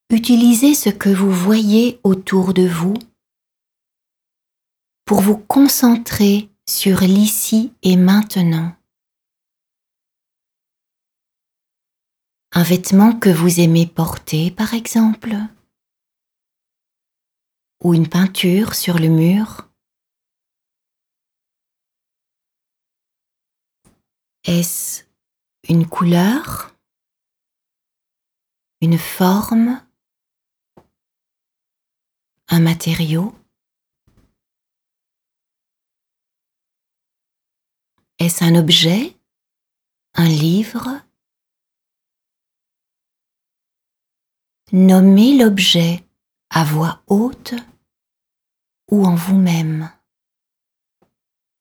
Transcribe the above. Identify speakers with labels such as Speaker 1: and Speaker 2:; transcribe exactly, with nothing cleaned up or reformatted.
Speaker 1: Utilisez ce que vous voyez autour de vous pour vous concentrer sur l'ici et maintenant. Un vêtement que vous aimez porter, par exemple, ou une peinture sur le mur. Est-ce une couleur, une forme, un matériau? Est-ce un objet, un livre? Nommez l'objet à voix haute ou en vous-même.